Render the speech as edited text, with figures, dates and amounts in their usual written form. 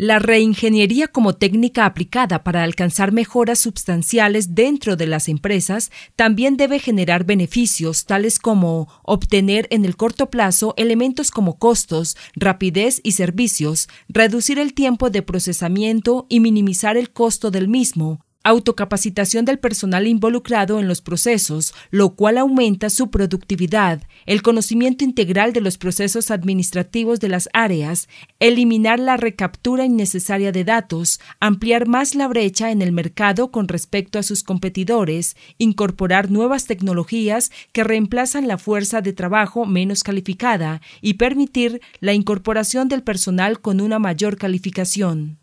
La reingeniería como técnica aplicada para alcanzar mejoras sustanciales dentro de las empresas también debe generar beneficios tales como obtener en el corto plazo elementos como costos, rapidez y servicios, reducir el tiempo de procesamiento y minimizar el costo del mismo, autocapacitación del personal involucrado en los procesos, lo cual aumenta su productividad, el conocimiento integral de los procesos administrativos de las áreas, eliminar la recaptura innecesaria de datos, ampliar más la brecha en el mercado con respecto a sus competidores, incorporar nuevas tecnologías que reemplazan la fuerza de trabajo menos calificada y permitir la incorporación del personal con una mayor calificación.